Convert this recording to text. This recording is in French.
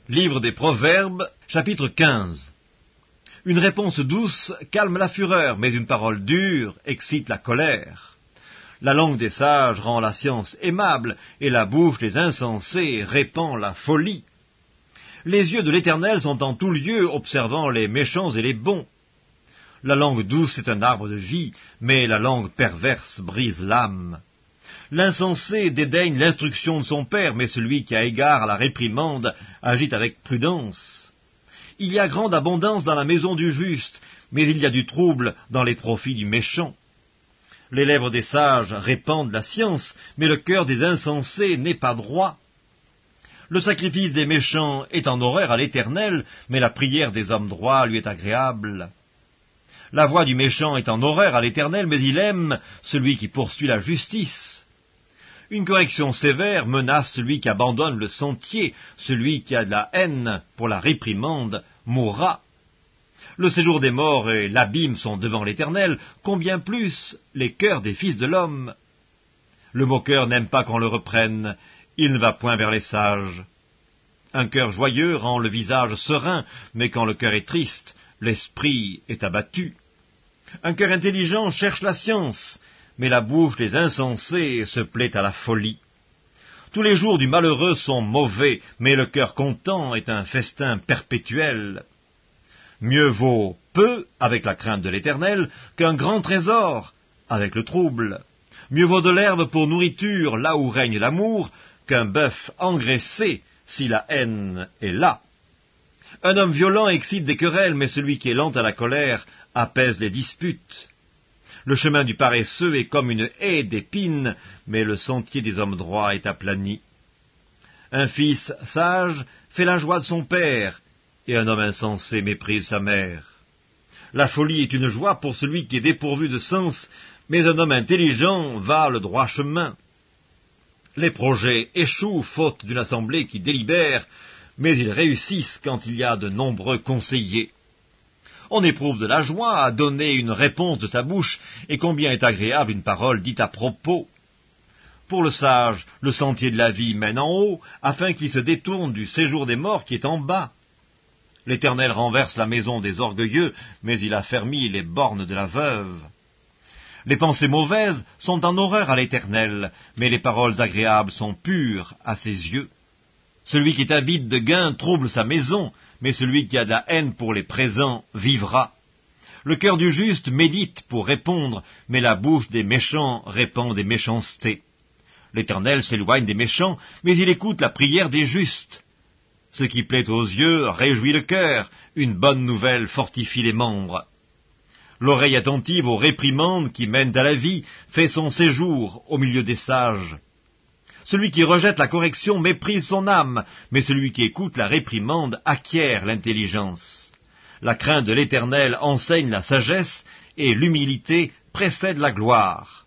Livre des Proverbes, chapitre 15. Une réponse douce calme la fureur, mais une parole dure excite la colère. La langue des sages rend la science aimable, et la bouche des insensés répand la folie. Les yeux de l'Éternel sont en tout lieu, observant les méchants et les bons. La langue douce est un arbre de vie, mais la langue perverse brise l'âme. L'insensé dédaigne l'instruction de son père, mais celui qui a égard à la réprimande agit avec prudence. Il y a grande abondance dans la maison du juste, mais il y a du trouble dans les profits du méchant. Les lèvres des sages répandent la science, mais le cœur des insensés n'est pas droit. Le sacrifice des méchants est en horreur à l'Éternel, mais la prière des hommes droits lui est agréable. La voix du méchant est en horreur à l'Éternel, mais il aime celui qui poursuit la justice. Une correction sévère menace celui qui abandonne le sentier, celui qui a de la haine pour la réprimande mourra. Le séjour des morts et l'abîme sont devant l'Éternel, combien plus les cœurs des fils de l'homme. Le moqueur n'aime pas qu'on le reprenne, il ne va point vers les sages. Un cœur joyeux rend le visage serein, mais quand le cœur est triste, l'esprit est abattu. Un cœur intelligent cherche la science, mais la bouche des insensés se plaît à la folie. Tous les jours du malheureux sont mauvais, mais le cœur content est un festin perpétuel. Mieux vaut peu avec la crainte de l'Éternel qu'un grand trésor avec le trouble. Mieux vaut de l'herbe pour nourriture là où règne l'amour qu'un bœuf engraissé si la haine est là. Un homme violent excite des querelles, mais celui qui est lent à la colère apaise les disputes. Le chemin du paresseux est comme une haie d'épines, mais le sentier des hommes droits est aplani. Un fils sage fait la joie de son père, et un homme insensé méprise sa mère. La folie est une joie pour celui qui est dépourvu de sens, mais un homme intelligent va le droit chemin. Les projets échouent faute d'une assemblée qui délibère, mais ils réussissent quand il y a de nombreux conseillers. On éprouve de la joie à donner une réponse de sa bouche, et combien est agréable une parole dite à propos. Pour le sage, le sentier de la vie mène en haut, afin qu'il se détourne du séjour des morts qui est en bas. L'Éternel renverse la maison des orgueilleux, mais il affermit les bornes de la veuve. Les pensées mauvaises sont en horreur à l'Éternel, mais les paroles agréables sont pures à ses yeux. Celui qui est avide de gain trouble sa maison, mais celui qui a de la haine pour les présents vivra. Le cœur du juste médite pour répondre, mais la bouche des méchants répand des méchancetés. L'Éternel s'éloigne des méchants, mais il écoute la prière des justes. Ce qui plaît aux yeux réjouit le cœur, une bonne nouvelle fortifie les membres. L'oreille attentive aux réprimandes qui mènent à la vie fait son séjour au milieu des sages. Celui qui rejette la correction méprise son âme, mais celui qui écoute la réprimande acquiert l'intelligence. La crainte de l'Éternel enseigne la sagesse, et l'humilité précède la gloire.